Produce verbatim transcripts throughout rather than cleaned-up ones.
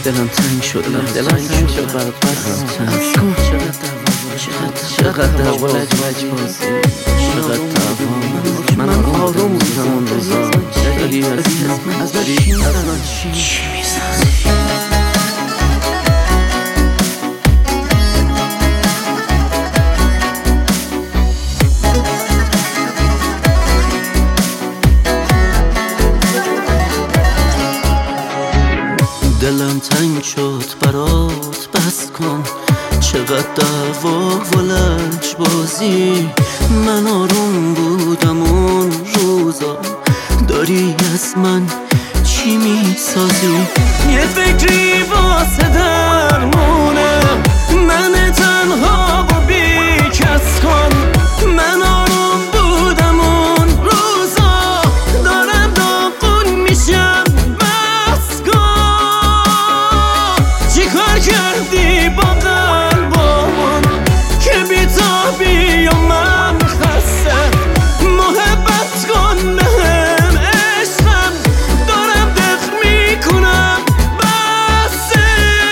دلم تنگ شد دلم تنگ شد برات بس کن چقدر دعوا لج بازی چقدر دعوا من آروم بودم اون روزا داری از من داری چی میسازی دلم تنگ شد برات بس کن چقدر دعوا و لج بازی من آروم بودم اون روزا داری از من چی میسازی یه فکری واسه درمونه من تنها و بی کس کن من آروم بودم اون روزا دارم داغون میشم بس کن چی کار کردی با قلبمون که بی تو بی و من خسته محبت کن بهم عشقم دارم دق میکنم بسه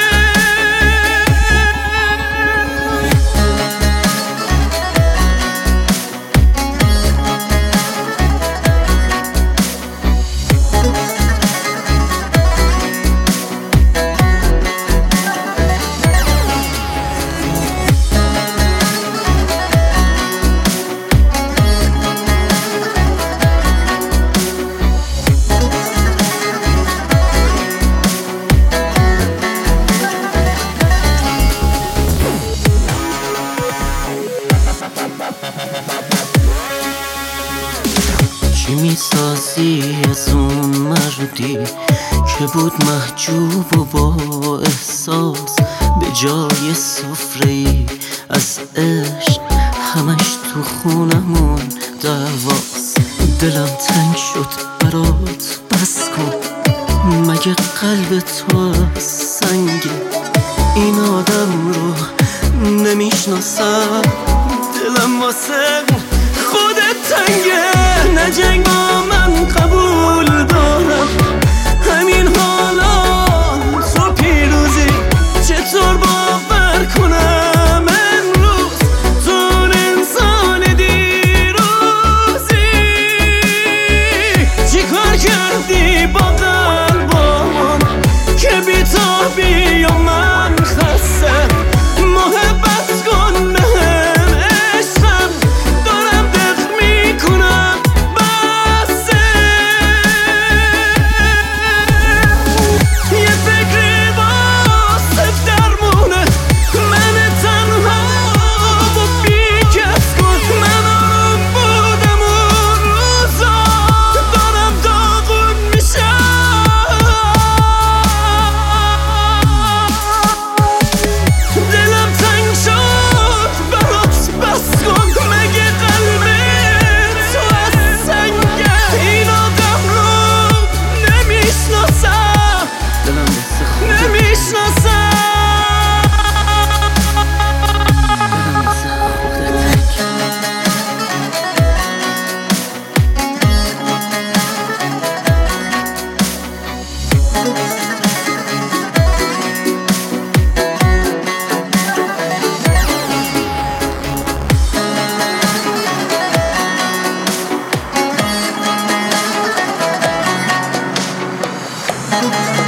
چی میسازی از اون مردی که بود محجوب و با احساس به جای سفره‌ای از عشق همش تو خونمون دعواست دلم تنگ شد برات بس کن مگه قلب تو از سنگه این آدم رو نمیشناسم دلم واسه خودت تنگه نه جنگ با من قبول دارم همین حالا تو پیروزی چطور باور کنم امروز تو انسان دیروزی چی کار کردی با قلبمون که بی تو بی و من خسته محبت کن بهم عشقم دارم دق میکنم بسه یه فکری واسه درمونه من تنها و بی کس کن من آروم بودم اون روزا دارم داغون میشم دلم تنگ شد برات بس کن مگه قلب تو از سنگه این آدم رو نمیشناسم دلم واسه خودت نمیشناسم دلم واسه خودت Thank